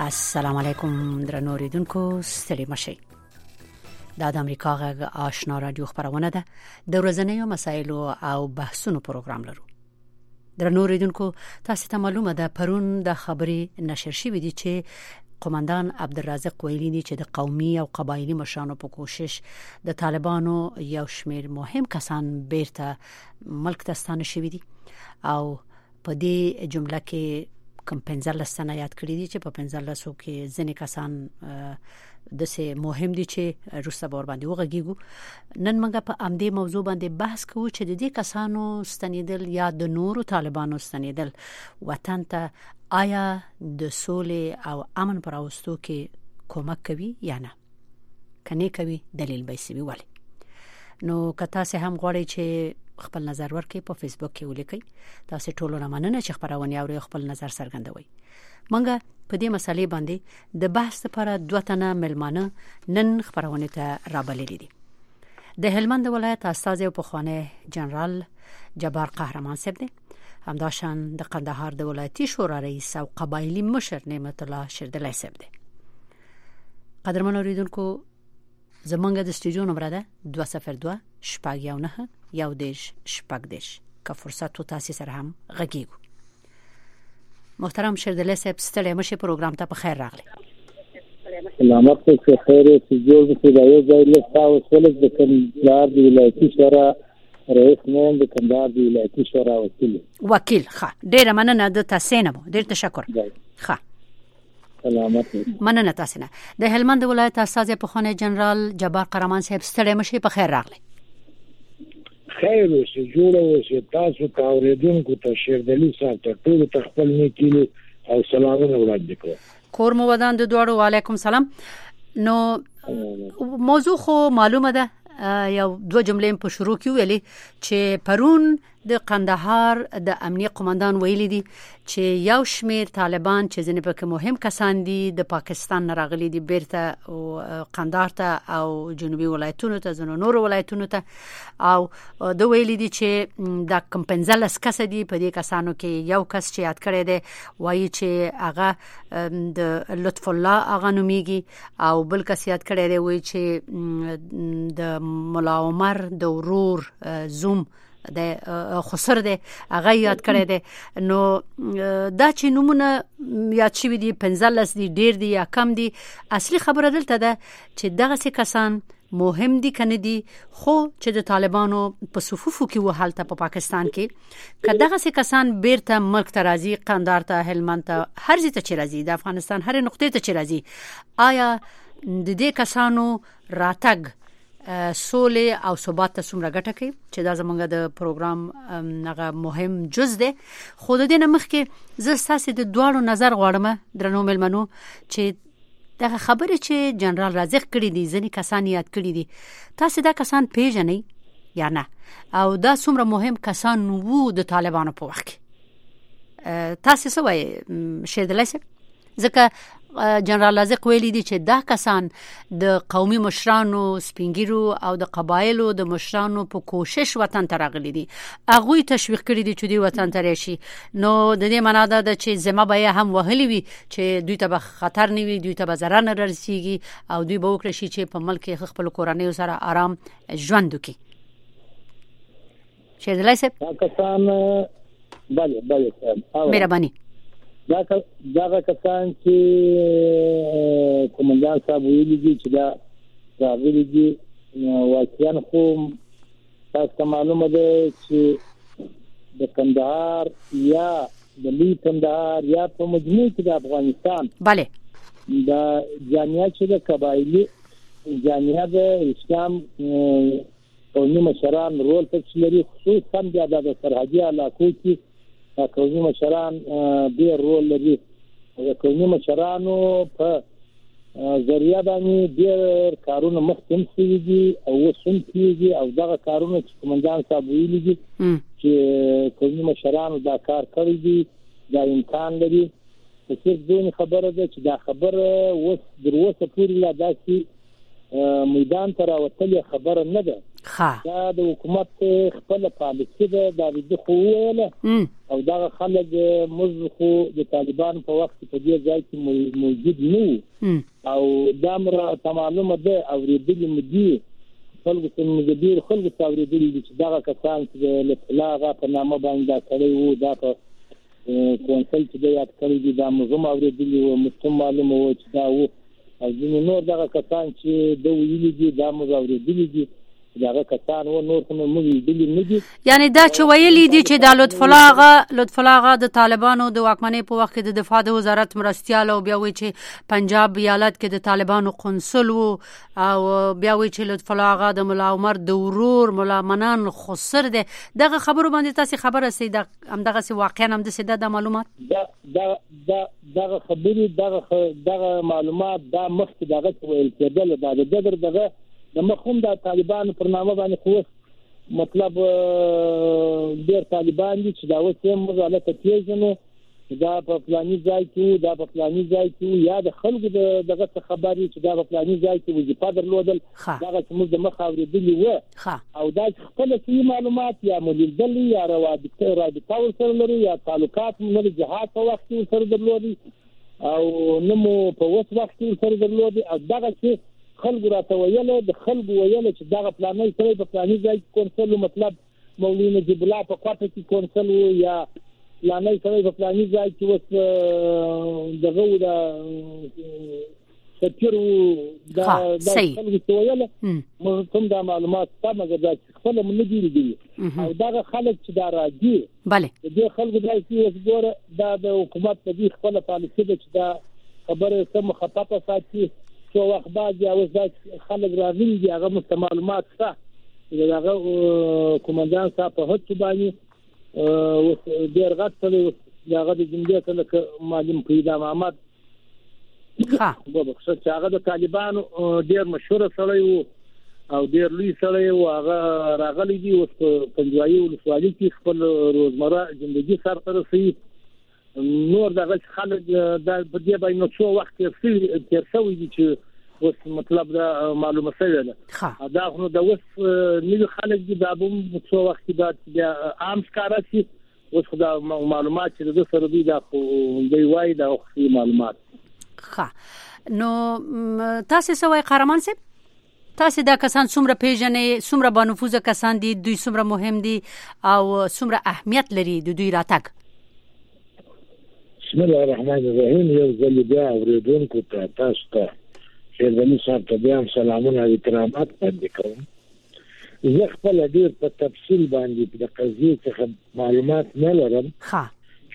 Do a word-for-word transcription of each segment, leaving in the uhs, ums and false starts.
السلام علیکم درنو اوریدونکو، ستړي مشئ. دا د امریکا غږ آشنا رادیو خبرونه ده. د ورځنیو مسایلو او بحثونو پروګرام لرو. درنو اوریدونکو، تاسو ته معلومه ده پرون د خبري نشر شوې دي چې قومندان عبدالرازق ویلي دي چې د قومي او قبایلی مشرانو په کوشش د طالبانو یو شمیر مهم کسان بیرته ملک ته ستانه شوي دي او په دې جمله کې کوم پنځلس تنه یاد کړی دي چې په پنځلسو کې ځینې کسان د سه مهم دي چې روسه بور باندې وغږیږو. نن موږ په امدې موضوع باندې بحث کوو چې د دې کسانو ستنیدل یا د نورو طالبانو ستنیدل وطن ته آیا د سولې او امن پر اوستو کې کومک کوي یا نه؟ کني کوي، دلیل به سوي ولی. نو کته سه هم غواړي چې خپل نظر ورکړي په فیسبوک کې ولیکي. تاسو ټول نه مننه چې خبرونه اوري، خپل نظر څرګندوي. منګه په دې مسالې باندې د بحث لپاره دوه تنه ملمانه نن خبرونه ته رابللي دي. د هلمند ولایت استاد په خوانه جنرال جبار قهرمان صاحب دی، همداشان د قندهار د ولایتي شورا رئیس او قبایلی مشر نعمت الله شردلای صاحب دی. قدرمن اوریدونکو، زمونږ د استودیو نمبر ده دوه صفر دوه شپږ یو نه یو دیش شپږ دیش. که فرصت تو تاسو سره هم غږیږو. محترم شردلای صاحب، ستړي مشه پروګرام ته په خیر راغلی. سلامت په خیر چې جوړ شي. دا یو ځای له تاسو سره د کندهار د ولایتي شورا رئیس نوم د کندهار د ولایتي شورا وکیل وکیل ښه، ډېر مننه د تاسو نه، ډېر تشکر. ښه، سلامت مننه تاسو نه. د هلمند ولایت استاد په خانه جنرال جبار قهرمان صاحب، ستړي مشه په خیر راغلی. خیر اوسه، جوړ اوسه. تاسو ته اوریدونکو ته شردلی صاحب ته ټول ته خپل نیکیلو او سلامونه وړاندې کوم. کور مو ودان د دوړو. وعلیکم سلام. نو موضوع خو معلومه ده، یو دوه جملې په شروع کې ویلي چې پرون د قندهار د امنیه قومندان ویلي دي چې یو شمیر طالبان چې ځنې پکې مهم کسان دي د پاکستان راغلي دي بیرته قندهار ته او جنوبي ولایتونو ته، ځنو نور ولایتونو ته، او د ویلي دي چې د کم پنځلس کس دي. په دې کسانو کې یو کس چې یاد کړی دی وایي چې هغه د لطف الله هغه نومیږي، او بل کس یاد کړی دی وایي چې د مولا عمر د ورور زوم د خسر دی هغه یاد کړی دی. نو دا چې نمونه یاد شوي دي پنځلس دي، ډیر دي یا کم دي، اصلي خبره دلته ده چې دغه څه کسان مهم دي کنه دي، خو چې د طالبانو په صفوفو کې و حالت په پاکستان کې که دغه څه کسان بیرته ملک ته راځي، قندهار ته، هلمند ته، هر ځای ته چې راځي، د افغانستان هر نقطې ته چې راځي، آیا د دې کسانو راتګ سولې او ثبات ته څومره ګټه کوي؟ چې دا زمونږ د پروګرام هغه مهم جز دی. خو د دې نه مخکې زه ستاسو د دواړو نظر غواړم درنو ملمنو چې دغه خبرې چې جنرال رازق کړي دي، ځینې کسان یاد کړي دي، تاسو دا کسان پیژنئ یا نه؟ او دا څومره مهم کسان وو د طالبانو په وخت کې؟ تاسو څه وایي شیدلای صاحب؟ ځکه جنرال رازق ویلي دي چې دا کسان د قومي مشرانو، سپینګیرو او د قبایلو د مشرانو په کوشش وطن ته راغلي دي، هغوی تشویق کړي دي چې دوی وطن ته راشي. نو د دې معنا ده چې زما به هم وهلي وي چې دوی ته به خطر نه وي، دوی ته به ضرر نه رسیږي او دوی به وکړي شي چې په ملک کې خپل کورنۍ سره آرام ژوند وکړي. شیدلای صاحب، دا کسان بله بله مهرباني دا دا کسان چې قومندان صاحب ویلي دي چې دا راغلي دي، واقعا خو تاسو معلومه ده چې د کندهار یا د لوی کندهار یا په مجموع کې د افغانستان بله دا جامعه چې د قبایلی جامعه د اسلام قومي مشران رول پکې لري، خصوصا د سرحدي علاقو کې قومي مشران ډېر رول لري. د قومي مشرانو په ذریعہ باندې ډېر کارونه مخکې شوي دي او اوس هم کېږي، او دغه کارونه چې قومندان صاحب ویلي دي چې قومي مشرانو دا کار کړی دي، دا امکان لري. خو صرف دونې خبره ده چې دا خبره اوس در اوسه پورې لا داسې میدان ته راوتلې خبره نه ده دا د حکومت خپل پالیسي ده د خو ویله او دا خلک موږ خو د طالبان په وخت په دې ځای کې موجود نه او دا مر تمامه ده او ریډلی مدي خلک څنګه مدیر خلک تاوریدلي چې دا کسان چې له لاغه په نامه باندې کړی وو دا په کونسل چې د یاد کړی دي دا موږ اوریدلي وو مستم معلومه و چې دا وو او ځینې نور دغه کسان چې د ویلي دي دا موږ اوریدلي دي دغه کسان و نور کوم موږ ویلي نه دي یعنی دا چې ویلي دي چې د لطف الله غا لطف الله غا د طالبانو د واکمنۍ په وخت کې د دفاع د وزارت مرستيال او بیا وی چې پنجاب ایالت کې د طالبانو قنصل وو او بیا وی چې لطف الله غا د مولا عمر د ورور مولا منان خسر ده دغه خبرو باندې تاسو خبره سي د هم دغه سي واقعا هم د سده د معلومات دا دا دغه خبري دغه دغه معلومات دا مخکې دغه ویل کېدل دا د دغه دغه د مخوم د طالبانو پر نامه باندې خو مطلب ډېر طالبان دي چې دا اوس هم مزاله پیژنو دا په پلاني ځای کې دا په پلاني ځای کې یا د خلکو دغه خبري چې دا په پلاني ځای کې وظیفه درلودل دا چې موږ د مخ اوریدلي و او دا خپل سي معلومات یا ملیدل یا روابط رابطه سره لري یا تعلقات مل جهاد په وخت سره درلودي او نمو په وخت وخت سره درلودي او دا چې خلق راته ویله د خلق ویله چې دغه پلانې سره په پلاني ځای کې کونسل مطلب مولوی نجیب الله په کوټه کې کونسل یا پلانې سره په پلاني ځای کې وس دغه د سفیر دا د خلق ویله مو کوم د معلومات تمه ده خپل مونږ دي او دغه خلک چې دا راځي bale د خلق ځای کې وس ګوره دا د حکومت په دې خپل پالیسي ده چې دا خبره سم خطه ساتي څو وخت بعد یا وس دا خلک راغلي دي هغه مستمعلومات څه دغه کومندان صاحب په هڅه باندې او ډیر غټ څه دغه د جمهوریت له معلم پیدا محمد ها بابا چې هغه د طالبانو ډیر مشهور سړی وو او ډیر لوی سړی وو هغه راغلي دي او پنځوي ولسوالۍ کې خپل روزمره ژوندۍ سره ترسي نور دغه خلک د دې باندې څو وخت تیر شوی دي چې وس مطلب دا معلومه شوی ده دا خو د وس نیو خلک دي دا به څو وخت بعد د عام ښکارا شي وس خدا معلومات چې د سره دي دا خو دی وای دا خو معلومات ښه نو تاسو سوای قهرمان سي تاسو دا کسان څومره پیژنې څومره بانفوذه کسان دي دوی څومره مهم دي او څومره اهمیت لري د دوی راتګ بسم الله الرحمن الرحیم یو ځل بیا اوریدونکو ته تاسو ته شیربني صاحب ته بیا سلامونه او کرامات باندې کوم زه خپل ډیر په تفصیل باندې د قضیې څخه معلومات نه لرم ښه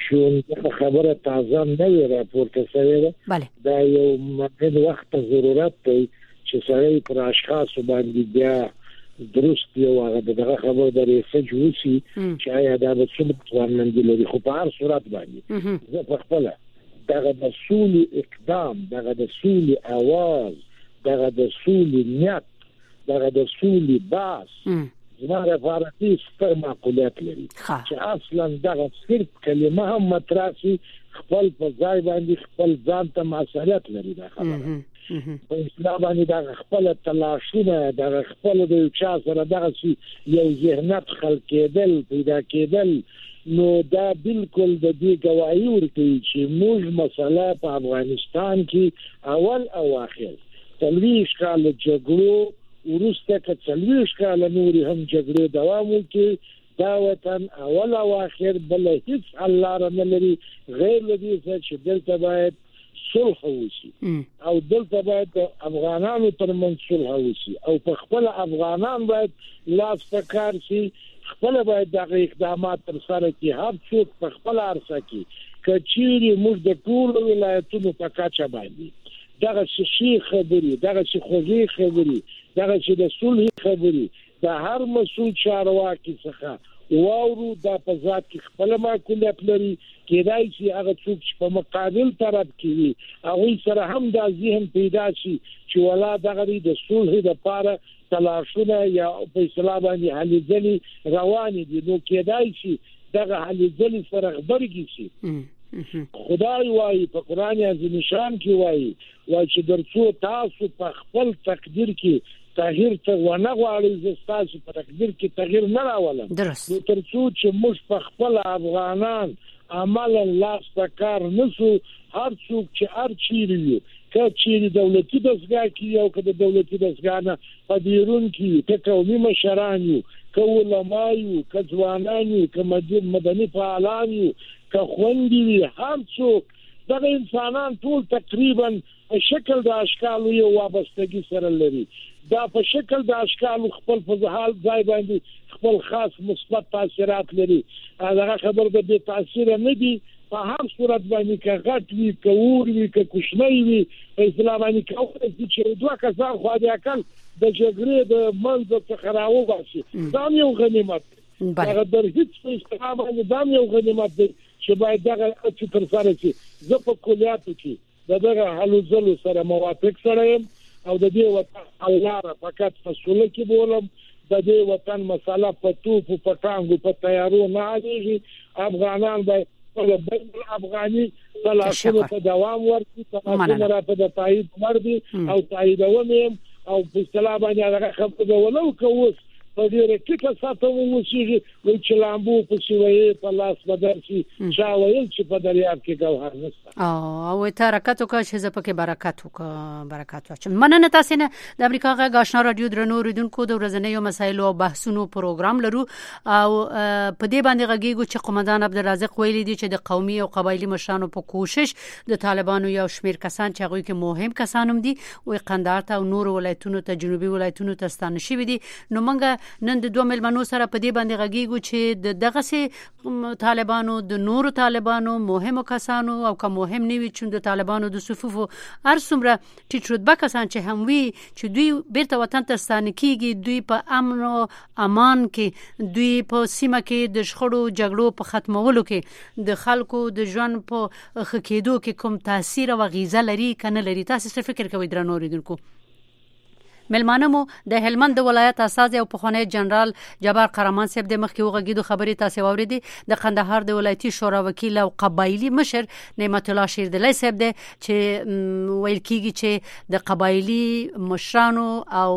شو خبره تازه نه وي راپورته شوې ده دا یو مهم وخت ضرورت دی چې سړی پر اشخاص باندې بیا درست یو هغه دغه خبر درې سجوسی چې آیا دا د څومره ځوانمندي لري خو په هر صورت باندې زه په خپل دغه د سولې اقدام دغه د سولې आवाज دغه د سولې نیت دغه د سولې باس زماره فارسی ستر معقولیت لري چې اصلا دغه صرف کلمه هم متراسي خپل په ځای باندې خپل ځان ته مسؤلیت لري دا خبره په اسلام باندې دا خپل تلاشونه دا خپل د چا سره دغه یو ذهنیت خلق کېدل پیدا کېدل نو دا بالکل د دې گواهی ورکوي چې موږ مسله په افغانستان کې اول او اخر تلويش کال جګړو ورسته که تلويش کال نوري هم جګړې دوام وکړي دا وطن اول او اخر بل هیڅ الله رحم لري غیر لدی چې دلته باید صلح وشي او دلته باید افغانانو ترمنځ صلح وشي او په خپل افغانان باید لاس پکار شي خپل باید دغه اقدامات تر سره کې هر څوک په خپل ارسه کې کچيري موږ د ټول ولایتونو په کاچه باندې دغه شي خبري دغه شي خوږی خبري دغه شي د صلح خبري د هر مسؤل چارواکي څخه واورو دا په ذات کې خپل معقولیت لري کېدای شي هغه څوک چې په مقابل طرف کې وي هغه سره هم دا ذهن پیدا شي چې ولا دغه د صلح لپاره تلاشونه یا په اسلام باندې حل ځلي روان دي نو کېدای شي دغه حل ځلي سره خبرګي شي خدای وايي په قران عظیم شان کې وايي وايي چې درڅو تاسو په خپل تقدیر کې تغییر ته ونه غواړي زه ستاسو په تقدیر کې تغییر نه راولم درست نو تر څو چې موږ په خپل افغانان عملا لاس په کار نسو هر څوک چې هر چیرې وي که چیرې دولتي دستګاه کې او که د دولتي دستګاه نه په بیرون کې که قومي مشران یو که علما یو که ځوانان یو که مدني فعالان یو که خوندې وي هر څوک دغه انسانان ټول تقریبا په شکل د اشکالو یو وابستګي سره لري دا په شکل د اشکالو خپل په حال ځای باندې خپل خاص مثبت تاثیرات لري دا خبر به بې تاثیر نه دي په هر صورت باندې که غټ وي که اور وي که کوچنی وي په اسلام باندې کولی شي چې دوه کسان خو دې اقل د جګړې د منځ څخه راوباسي دا یو غنیمت هغه در هیڅ په اسلام باندې دا یو غنیمت دی چې باید دغه چې تر سره شي زه په کلیاتو کې د دغه حلو ځلو سره موافق سره یم او د دې وطن حلاره فقط فصله کې بولم د دې وطن مساله په توپ په ټانګو په تیارو نه حلېږي افغانان باید خپل بین افغاني تلاشونو ته دوام ورکړي تماسونه راته د تایید ورکړي او تاییدوم یم او په اصطلاح باندې هغه خبره ولو که اوس په ډېره ټیټه سطحه ووسېږي وایي چې لامبو پسې وایي په لاس بدل شي چا ویل چې په دریاب کې ګوهر نشته او ته حرکت وکړه چې زه پکې برکت وکړم برکت واچوم مننه تاسو نه د امریکا غږ آشنا رادیو درنو اوریدونکو د ورځنیو مسایلو او بحثونو پروګرام لرو او په دې باندې غږیږو چې قومندان عبدالرزاق ویلي دی چې د قومي او قبایلی مشرانو په کوشش د طالبانو یو شمیر کسان چې هغه کې مهم کسان هم دي او قندهار ته او نور ولایتونو ته جنوبي ولایتونو ته ستانه شوي دي نو موږ نن د دوه ملمنو سره په دې باندې غږیږو چې د دغه سي طالبانو د نورو طالبانو مهمو کسانو او که مهم نه وي چې د طالبانو د صفوفو ارسمره ټیټ رتبه کسان چې هم وي چې دوی بیرته وطن ته ستانه کیږي دوی په امن او امان کې دوی په سیمه کې د شخړو جګړو په ختمولو کې د خلکو د ژوند په خکېدو کې کوم تاثیر او غیزه لري کنه لري تاسو څه فکر کوئ درنو اوریدونکو ملمانه مو د هلمند د ولایت اساس او پخوانی جنرال جبار قهرمان صاحب د مخکې وغږیدو خبرې تاسو واوریدي د قندهار د ولایتي شورا وکیل او قبایلی مشر نعمت الله شیردلی صاحب د چې ویل کیږي چې د قبایلی مشرانو او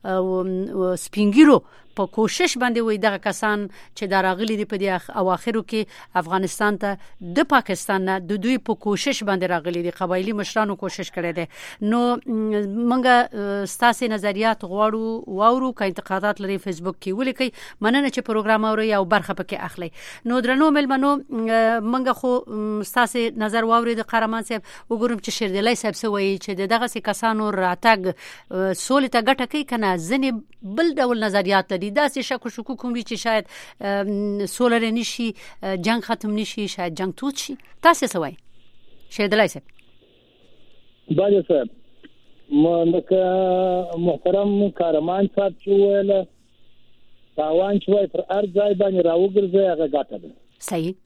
سپینګیرو په کوشش باندې وي دغه کسان چې دراغلي دي په دې اواخرو کې افغانستان ته د پاکستان نه د دوی په کوشش باندې راغلي دي قبایلی مشرانو کوشش کړي دي نو منګه ستاسو نظریات غواړو واورو که انتقادات لري فیسبوک کې ولیکي مننه چې پروګرام اوري او برخه پکې اخلي نو درنو ملمنو منګه خو ستاسو نظر واوري د قهرمان صاحب وګورم چې شیردلی صاحب سوي چې دغه سي کسانو راتګ سولې ته ګټه کوي کنه ځنې بل ډول نظریات لري داسې شک او شکوک کوم چې شاید سولر نشي جنگ ختم نشي شاید جنگ توت شي تاسو څه وایي شیردلی صاحب باندې صاحب مونږه محترم قهرمان صاحب چې ویل تاوان چې وای پر ارض ځای باندې راوګرځي هغه ګټه ده صحیح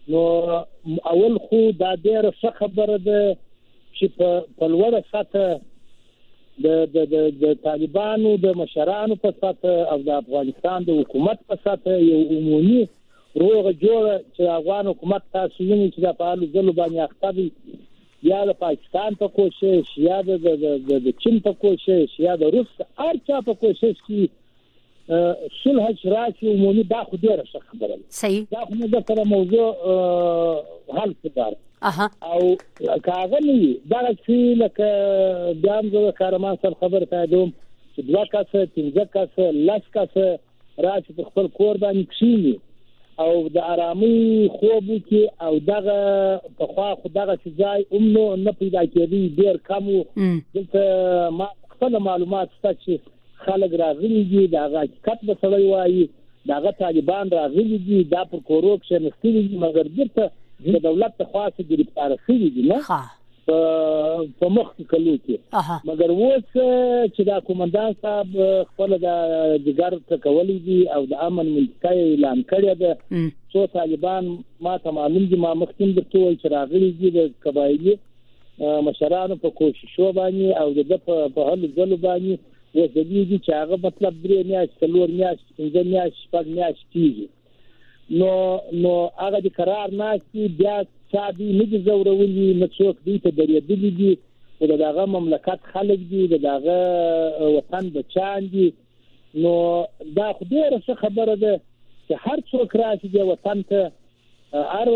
نو اول خو دا ډېر څه خبره ده چې په لوړه سطح د د د د طالبانو د مشرانو په سطح او د افغانستان د حکومت په سطح یو عمومي روغه جوړه چې افغان حکومت تاسو وینئ چې د فعالو ځلو باندې اخته دي یا د پاکستان په کوشش یا د د د چین په کوشش یا د روس هر چا په کوشش کې صلح شرایط عمومي دا خو ډېره ښه خبره ده صحیح دا خو نه د سره موضوع حل څه اها او کاغلی دا چې لکه بیان زه قهرمان صاحب خبر پېدوم چې دوه کسه پنځه کسه لس کسه راځي په خپل کور باندې کښیني او د آرامي خوب کې او دغه په خوا خو دغه ځای اومنو نه پیدا کېږي ډېر کم دلته ما خپل معلومات شته چې خلک راغلي دي دغه حقیقت به سړی وایي دغه طالبان راغلي دي دا پر کورو کې نستلي دي مګر بیرته د دولت په خاصه گرفتار شوی دي نه په مخ کې کلو کې مګر اوس چې دا قومندان صاحب خپل د جګر تکولې دي او د امن منطقه اعلان کړی ده څو طالبان ما ته معلوم دي ما مخکې درته وایي چې راغلي دي د قبایلی مشرانو په کوششو باندې او د په هلو ځلو باندې اوس د دې چې هغه مطلب درې میاشتې څلور میاشتې پنځه میاشتې شپږ میاشتې کېږي نو نو هغه د قرار ناشتي بیا صاحب نه دي زورولي نه څوک دي ته درېدلي دي او دغه مملکت خلک دي دغه وطن بچان دي نو دا خو ډیره ښه خبره ده چې هر څوک راشي د وطن ته هر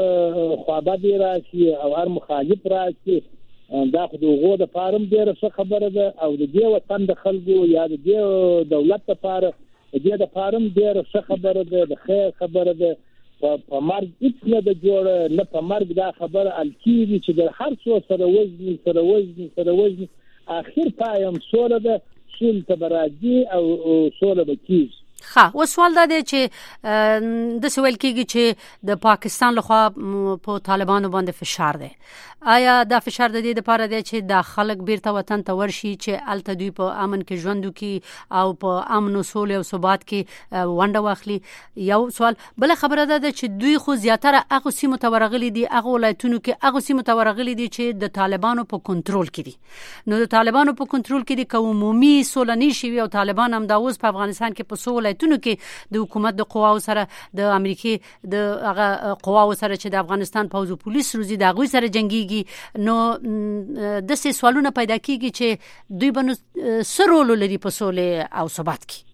خوابدي راشي او هر مخالف راشي دا خو دغه د فارم ډیره ښه خبره ده او د دې وطن د خلکو یا د دې دولت لپاره د دې د فارم ډیره ښه خبره ده د خیر خبره ده په مرګ هیڅ نه د جوړه نه په مرګ دا خبره الکیږي چې د هر څو سره وزن سره وزن سره وزن اخر پایم سوله ده سول ته برادي او سوله بکیږي ها و سوال دا دی چې د سوال کېږي چې د پاکستان لخوا په طالبانو باندې فشار دی آیا دا فشار د دې لپاره دی چې د خلک بیرته وطن ته ورشي چې الته دوی په امن کې ژوند وکړي او په امن او سولې او ثبات کې ونډه واخلي یو سوال بل خبره ده چې دوی خو زیاتره هغه سیمو ته ورغلي دي هغه ولایتونو کې هغه سیمو ته ورغلي دي چې د طالبانو په کنټرول کې دي نو د طالبانو په کنټرول کې دي که عمومي سوله نشي او طالبان هم دا اوس په افغانستان کې په سوله تونو کې د حکومت د قواو سره د امریکای د هغه قواو سره چې د افغانستان پوځ او پولیس روزي د غوي سره جنگيږي نو د څه سوالونه پیدا کیږي چې دوی بنو سرول لري په سولې او ثبات کې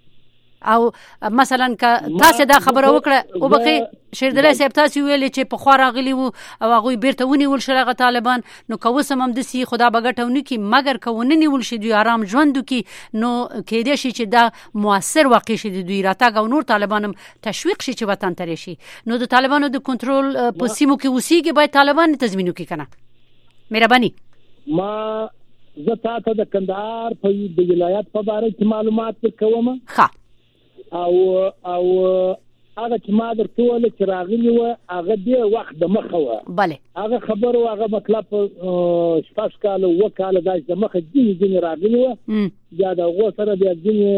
او مثلا که تاسو دا خبره وکړه او بقي شیردلای صاحب تاسو ویل چې په خورا غلی وو او هغه بیرته ونیول شل غ طالبان نو کوسم هم د سی خدا بغټونی کی مگر کوونه نیول شي دوی آرام ژوند کی نو کې دې شي چې دا موثر واقع شي دوی راتګ او نور طالبانم تشویق شي چې وطن ته راشي نو د طالبانو د کنټرول په سیمو کې وسیږي باید طالبان تضمینو کی کنه مهرباني ما زه تاسو د کندهار په د ولایت په اړه کې معلومات کوم ها او او هغه چې ما درته ویل چې راغلی و هغه دې وخت د مخه و bale هغه خبر او هغه مطلب شپږ کال او کال د مخه دې دې راغلی و یا د غو سره د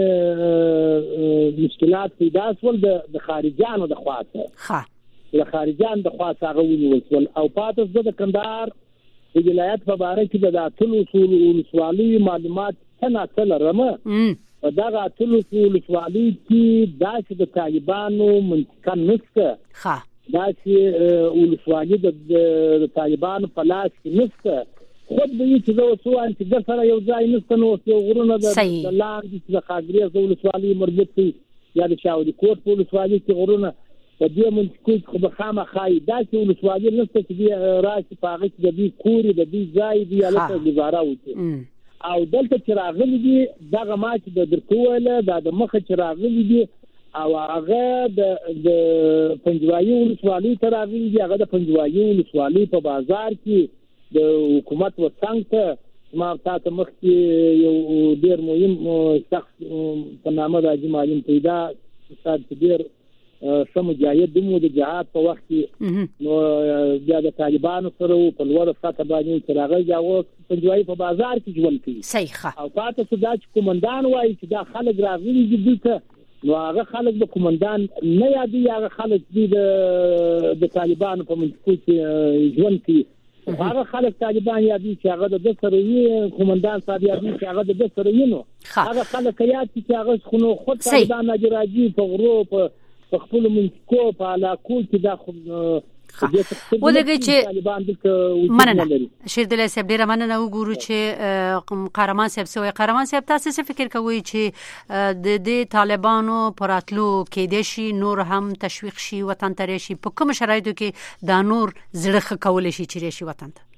دې مشکلات پیدا شول د خارجانو د خواته ها د خارجان د خواته هغه ونیول او پاتې د کندهار د ولایت په اړه کې د ټول اصول او سوالي معلومات څنګه تلرمه دا غاټل اصول سوالي کې داسې د طالبانو منطقه نشته ها داسې ولسوالي د طالبانو په لاس کې نشته خود به چې زه اوسو انت د سره یو ځای نشته نو یو غرونه د لاندې د خاګریز د ولسوالي مربوط دي یا د شاوري کوټ په ولسوالي کې غرونه په دې منطقه کې خو خامہ خای داسې ولسوالي نشته چې راشي په هغه کې د دې کوري د دې ځای دی البته گزاره وکړي او دلته چې راغلي دي دغه ما چې د درکوله د مخه چې راغلي دي او هغه د د پنځوایي ولسوالۍ ته راغلي دي هغه د پنځوایي ولسوالۍ په بازار کې د حکومت وڅنګ ته ما تاسو مخکې یو ډیر مهم شخص په نامه د جمالین پیدا استاد ډیر سم مجاهد دمو د جهاد په وخت کې نو بیا د طالبانو سره په لوړ سطح باندې چې راغلی دا پنځوایي په بازار کې ژوند کوي صحیح او پاتې څه دا چې کومندان وایي چې دا خلک راغلي دي دلته نو هغه خلک د کومندان نه یادي هغه خلک دي د طالبانو په منځ کې ژوند کوي هغه خلک طالبان یادي چې هغه د سره یې کومندان صاحب یادي چې هغه د سره یې نو هغه خلک یادي چې هغه خو خود طالبان راځي په غرو په خپل منځکو په علاقو کې دا خو ودغه چې مننه شیردلای صاحب ډیره مننه وګورو چې قهرمان صاحب سوی قهرمان صاحب تاسو څه فکر کوئ چې د دې طالبانو پراتلو کې د شي نور هم تشویق شي وطن ته راشي په کوم شرایطو کې دا نور زړه کول شي چې راشي وطن ته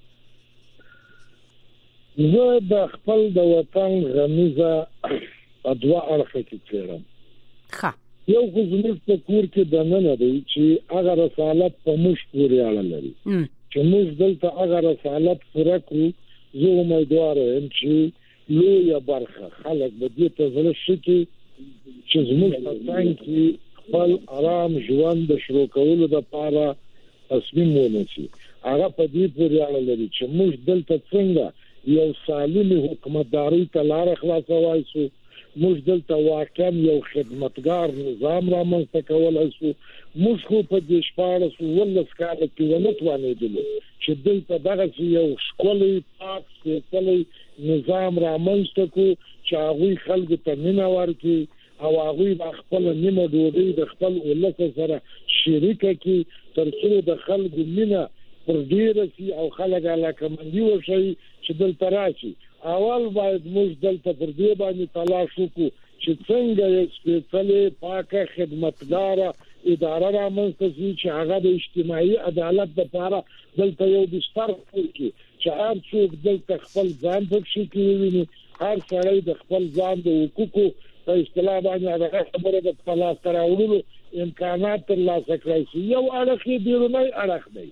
زه د خپل د وطن غمیزه ادوا اړخ کې کړم ښه یو خو زموږ په کور کې د نن دی چې هغه رسالت په موږ پورې اړه لري چې موږ دلته هغه رسالت پوره کړو زه امیدوار یم چې لویه برخه خلک به دې ته زړه شي چې زموږ په څنګ کې خپل آرام ژوند د شروع کولو لپاره تصمیم ونیسي هغه په دې پورې اړه لري چې موږ دلته څنګه یو سالمه حکومتداري ته لاره خلاصوای شو موږ دلته واقعا یو خدمتګار نظام رامنځته کولای شو موږ خو په دې شپاړس ولس کال کې ونه توانېدل چې دلته دغه یو ښکلی پاک سپېڅلی نظام رامنځته کړو چې هغوی خلکو ته مینه ورکړي او هغوی به خپله نیمه ډوډۍ د خپل ولس سره شریکه کړي تر څو د خلکو مینه پر ډیر سي او خلک علاقه مندي وشي چې دلته راشي. اول باید موږ دلته پر دې باندې تلاش وکړو چې څنګه یو سپېڅلې پاکه خدمتګاره اداره رامنځته شي چې هغه د اجتماعي عدالت لپاره دلته یو بستر وکړي چې هر څوک دلته خپل ځان په شکل ویني، هر سړی د خپل ځان د حقوقو په اصطلاح باندې هغه خبره د خپل تراولو امکانات ترلاسه کړي شي. یو اړخ یې بیرونی اړخ دی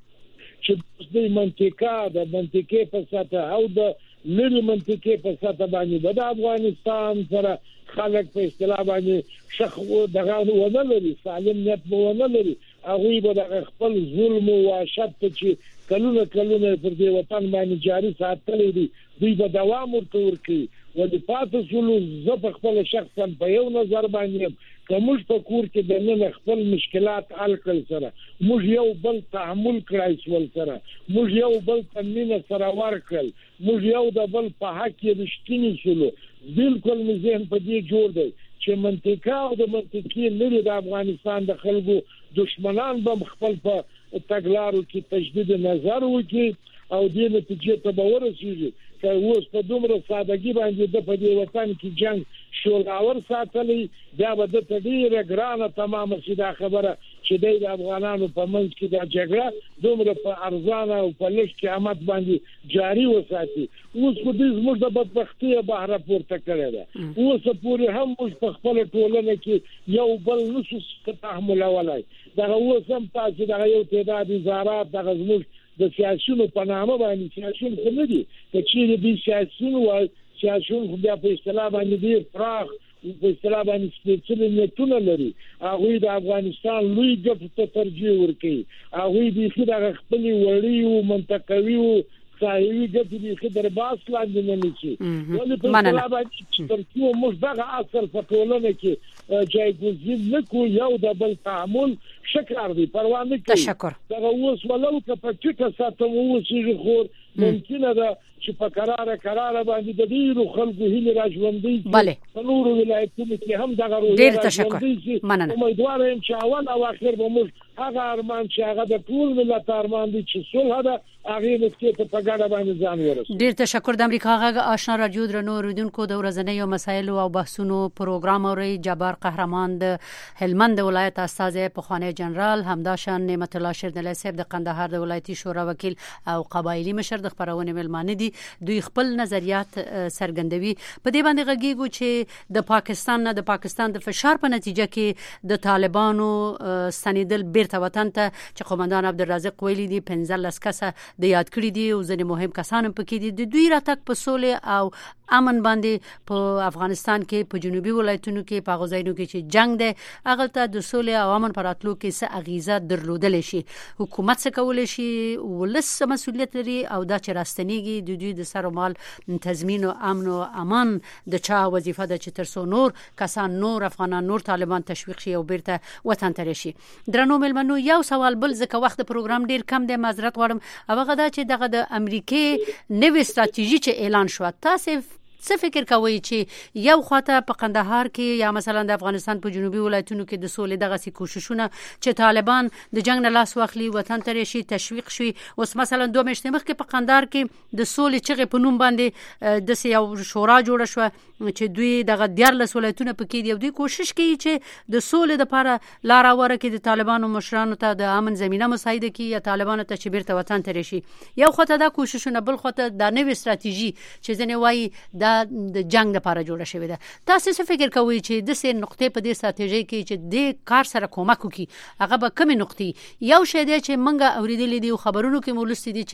چې د منطقه د منطقې په سطح او د لری منطقې په سطح باندې د افغانستان سره خلک په اصطلاح باندې شخ دغه ونه لري، سالم نیت ونه لري، هغه به د خپل ظلم او وحشت چې کلونه کلونه پر دې وطن باندې جاری ساتلې دي دوی به دوام ورکوي. و د پاتې شولو زه په خپل شخصا په یو نظر باندې کومش په کور کې د نن خپل مشکلات حل کړل سره موږ یو بل تحمل کړای شول سره موږ یو بل تمنه سره ورکړل موږ یو د بل په حق کې رښتینی شولو. بالکل مزین په دې جوړ دی چې منطقه او د منطقې لري د افغانستان د خلکو دشمنان به خپل په تګلارو کې تجدید نظر وکړي او دې نتیجې ته به ورسیږي. که اوس په دومره سادهګي باندې د په دې وطن کې جنگ شولاور ساتلی دا به د ډیره ګرانه تمامه شي دا خبره چې د افغانانو په منځ کې دا جګړه دومره په ارزانه او په لږ قیمت باندې جاری وساتي. اوس خو دې زموږ د بدبختي بهره پورته کړی ده. اوس پورې هم موږ په خپل ټولنه کې یو بل نشو تحملولای. دا اوس هم تاسو دا یو تعداد وزارات دغه زموږ د سیاسيونو په نامه باندې سیاسيون خو نه دي چې دې سیاسيون وای سیاسيون خو بیا په اصطلاح باندې ډیر پراخ په اصطلاح باندې سپېڅلې نیتونه لري. هغه د افغانستان لوی ګټو ته ترجیح ورکوي. هغه د خپل وړي او منطقوي او صحیح ګټې د خدای باس لاندې نه نشي. ولې په اصطلاح باندې ترڅو موږ دغه اصل په ټولنه کې جایګزین نکو یو د بل تعامل شکر دی پروا نه کوي. تشکر. دا اوس ولو که په ټیټه ساتم اوس یې خور ممکنه ده چې په قرار قرار باندې د ډیرو خلکو هیله راځوندي په نورو ولایتونو کې هم دغه روزه ډیر تشکر. مننه. امیدوار یم چې اول او اخر به موږ هغه ارمان چې هغه د ټول ملت ارمان دي چې صلح ده هغه نسکې ته په ګډه باندې ځان ورسوي. ډیر تشکر. د امریکا غږ آشنا رادیو درنو اوریدونکو د ورځنیو مسایلو او بحثونو پروګرام اوري. جبار قهرمان د هلمند ولایت استاد په خانه جنرال همداشان نعمت الله شیردلی صاحب د قندهار د ولایتي شورا وکیل او قبایلی مشر د خبرونه ملمانه دي. دوی خپل نظریات سرګندوي. په دې باندې غږیږي چې د پاکستان نه د پاکستان د فشار په نتیجه کې د طالبانو ستنیدل بیرته وطن ته چې قومندان عبدالرزاق ویلي دي پنځه لس کسه د یاد کړی دي او ځینې مهم کسان هم پکې دي. د دوی راتګ په سولې او امن باندې په افغانستان کې په جنوبي ولایتونو کې په غوځینو کې چې جنگ دی هغه ته د سولې او امن پر راتلو کې څه اغیزه درلودل شي. حکومت څه کول شي ولس مسؤلیت لري او دا چې راستنیږي د دوی د سر او مال تضمین او امن او امان د چا وظیفه ده چې ترڅو نور کسان نور افغانان نور طالبان تشویق شي او بیرته وطن ته راشي. درنو ملمنو یو سوال بل ځکه وخت پروګرام ډیر کم دی معذرت غواړم. هغه دا چې دغه د امریکای نوې ستراتیژي چې اعلان شو تاسو څه فکر کوئ چې یو خواته په قندهار کې یا مثلا د افغانستان په جنوبي ولایتونو کې د سولې دغه سي کوششونه چې طالبان د جنگ نه لاس واخلي وطن ته راشي تشویق شي اوس مثلا دوه میاشتې مخکې په قندهار کې د سولې چغې په نوم باندې د یو شورا جوړه شو چې دوی دغه دیارلس ولایتونه پکې دی او دوی کوشش کوي چې د سولې لپاره لار ورکړي د طالبانو مشرانو ته د امن زمينه مساعده کوي یا طالبانو ته چې بیرته وطن ته راشي. یو خواته دا کوششونه بل خواته د نوې ستراتیژي چې ځنه وایي د جنگ لپاره جوړه شوې ده. تاسو څه فکر کوئ چې د سې نقطې په دې ستراتیژي کې چې د کار سره کومک وکړي هغه به کومې نقطې یو شی دی چې منګه اوریدلې دي او خبرونو کې مولستې دي چې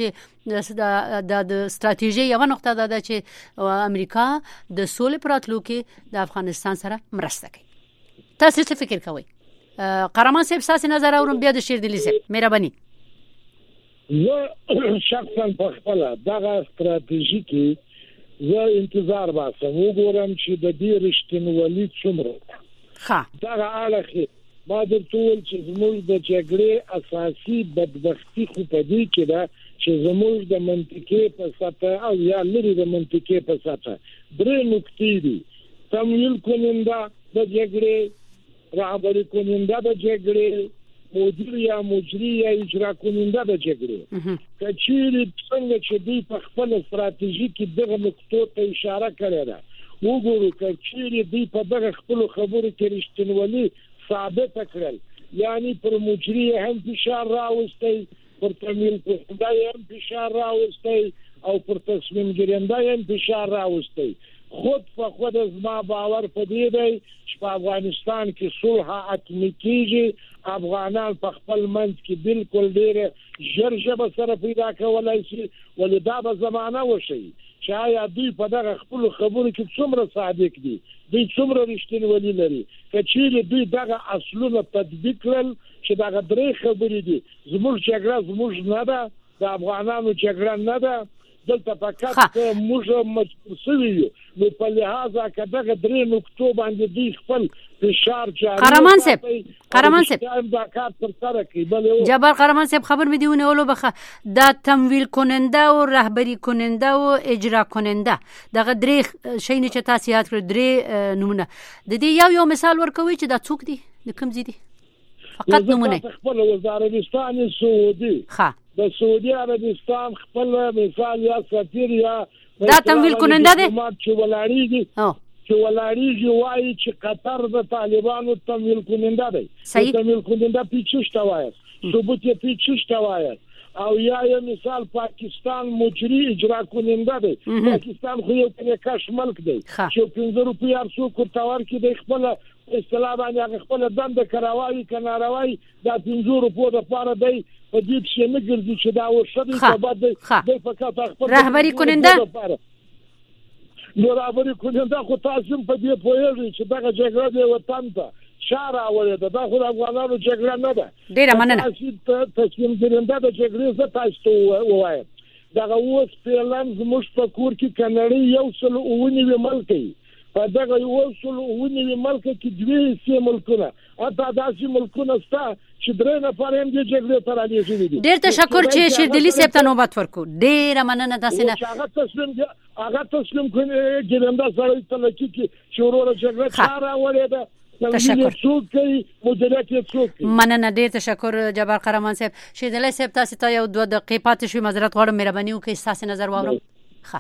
د د ستراتیژي یو نقطه ده چې امریکا د سولې پراتلو کې د افغانستان سره مرسته کوي. تاسو څه فکر کوئ؟ قهرمان صاحب تاسو نظر اورم بیا د شیردلی صاحب مهرباني. زه شخصا په خپل دغه ستراتیژي کې زه انتظار باسم وګورم چې د دې رښتینولي څومره ښه دغه اړخ ما درته وویل چې زموږ د جګړې اساسي بدبختي خو په دې کې ده چې زموږ د منطقې په سطح او یا لري د منطقې په سطح درې نقطې دي. تمویل کننده د جګړې رهبري کننده د جګړې مدیر یا مجری یا اجرا کننده د جګړې کچېرې څنګه چې دوی په خپل استراتیژي کې دغه نقطو ته اشاره کړې ده وګورو کچېرې دوی په دغه خپل خبرو کې رښتینولي ثابت کړل یعنی پر مجری هم فشار راوستي پر تمویل کننده هم فشار راوستي او پر تصمیم ګیرنده هم فشار راوستي خود په خود زما باور په دې دی چې په افغانستان کې صلح حتمي کیږي افغانان په خپل منځ کې بالکل ډېر ژر ژبه سره پیدا کولای شي ولې دا به زمانه وشي چې آیا دوی په دغه خپل خبرو کې څومره صادق دي دوی څومره رښتینولي لري که چیرې دوی دغه اصلونه تطبیق کړل چې دغه درې خبرې دي زموږ جګړه زموږ نه ده د افغانانو جګړه نه ده دلته فقط موږ مجبور شوي یو نو په لحاظه که دغه درې نقطو باندې دوی خپل فشار جاري قهرمان صاحب قهرمان صاحب دا کار ترسره کوي بلې جبار قهرمان صاحب خبر مې دیونه ولو بخه دا تمویل کننده او رهبری کننده او اجرا کننده دغه درې شي نه چې تاسو یاد کړئ درې نمونه د دې یو یو مثال ورکوي چې دا څوک دي د کوم ځای دي فقط نمونه خپل وزارتستان سعودي ها د سعودي عربستان خپل مثال یا سفیر یا دا تمویل کننده دي چې ولاړیږي چې ولاړیږي وایي چې قطر د طالبانو تمویل کننده دی تمویل کننده پیچشته وایي ثبوت یې پیچشته وایي او یا یو مثال پاکستان مجری اجرا کننده دی پاکستان خو یو کش ملک دی چې پنځه روپیا ارسو کوټاور کې د خپل اصطلاح باندې خپل دند کراوي کناروي دا پنځه روپیا د پاره دی په دې چې نه ګرځي چې دا وشدي په بعد د فقط خپل رهبری کننده نو رهبری کننده خو تاسو په دې پوهیږئ چې دا جګړه دی وطن ته شارع ولې دا خو افغانانو جګړه نه ده ډیره مننه تاسو تصمیم ګیرنده د جګړې څخه تاسو ووایم دا اوس پیلان زموږ په کور کې کنړی یو سل اوونی ملک دی په دغه یو سل اوونی ملک کې دوی سي ملکونه اته داسې ملکونه ستا چې درې نفر هم د جګړې تر اړیږي دي ډېر تشکر چې شیردلی صاحب ته نوبت ورکو ډېر مننه تاسو نه هغه تسلیم هغه تسلیم کوي ګرنده سره تلکی کې شروع جګړه چاره ولې تشکر څوکي مدیریت څوکي مننه ډېر تشکر جبار قهرمان صاحب شیردلی صاحب تاسو ته یو دوه دقیقې پاتې شوي معذرت غواړم مهرباني وکړئ تاسو نظر واورم ښه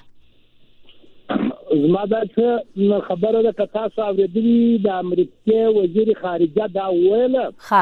زما دا څه خبره ده که تاسو اورېدلي د امریکا وزیر خارجه دا ویله ښه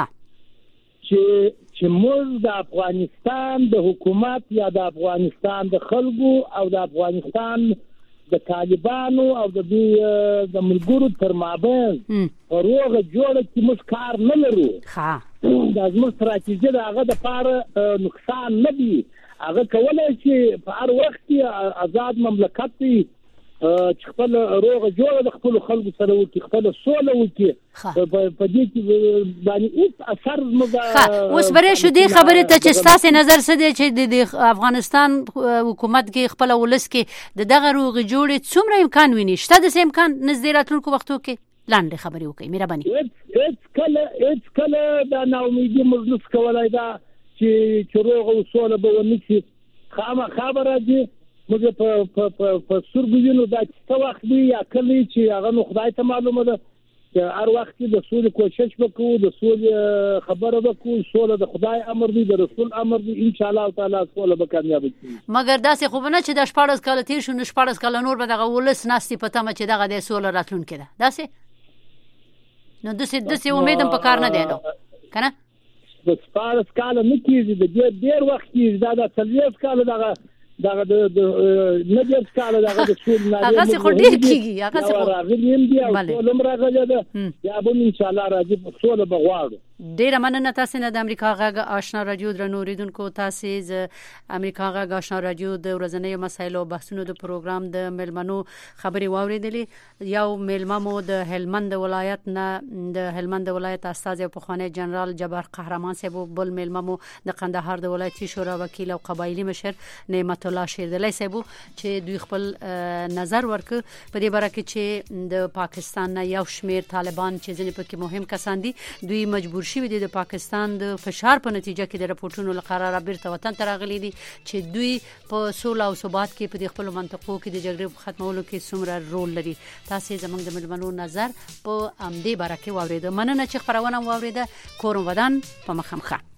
چې چې موږ د افغانستان د حکومت یا د افغانستان د خلکو او د افغانستان د طالبانو او د د ملګرو تر مابین روغه جوړه کې موږ کار نه لرو ښه دا زموږ استراتیژي د هغه دپاره نقصان نه دي هغه کولی چې په هر وخت کې آزاد مملکت دی چې خپل روغه جوړه د خپل خلکو سره وکړي خپل سوله وکړي په دې کې باندې هیڅ اثر نه اوس برې شو دې خبرې ته چې ستاسو نظر څه دی چې د افغانستان حکومت کې خپل ولس کې د دغه روغه جوړې څومره امکان ویني شته د امکان نږدې راتلونکو وختو کې لاندې خبرې وکړي مهرباني هیڅ کله هیڅ کله د ناامیدي مجلس کولای دا چې چې روغه او سوله به ونه شي خامہ خبره دي موږ په په په په سرګوینو دا څه وخت دی یا کلی چې هغه نو خدای ته معلومه ده چې هر وخت د سولې کوشش وکړو د سولې خبره وکړو سوله د خدای امر دی د رسول امر دی ان شاء الله تعالی سوله به کامیاب شي مګر داسې خو نه چې د شپږ کال تیر شو نه شپږ کال نور به دغه ولس ناستي پته ما چې دغه د سوله راتلونکې ده داسې نو دسه دسه امیدم په کار نه دی نو کنه د شپږ کال نه کیږي د ډېر وخت کیږي دا د څلوېښت کال دغه دغه د نه د سکاله دغه د سول نه هغه څه خو ډیر کیږي هغه څه خو راغلیم دی او ټول راغلی ده یا به ان شاء الله راځي په ټول بغواړو ډیر مننه تاسو نه د امریکا غږ آشنا رادیو درنو ریدونکو تاسو ز امریکا غږ آشنا رادیو د ورځنیو مسایلو او بحثونو د پروګرام د ملمنو خبري واوریدلې یو ملممو د هلمند ولایت نه د هلمند ولایت استاد په خانه جنرال جبار قهرمان صاحب بل ملممو د قندهار د ولایتي شورا وکیل او قبایلی مشر نعمت الله شیردلی صاحب چې دوی خپل نظر ورک په دې باره کې چې د پاکستان نه یو شمیر طالبان چې ځنې پکې مهم کسان دي دوی مجبور جوړ شوی دی د پاکستان د فشار په نتیجه کې د راپورټونو لقراره بیرته وطن ته راغلي دي چې دوی په سوله او ثبات کې په خپل منطقو کې د جګړې په ختمولو کې څومره رول لري. تاسو زموږ د ملمنو نظر په امدې باره کې واورید. مننه چې خبرونه واوریده. کورم ودان په مخمخه.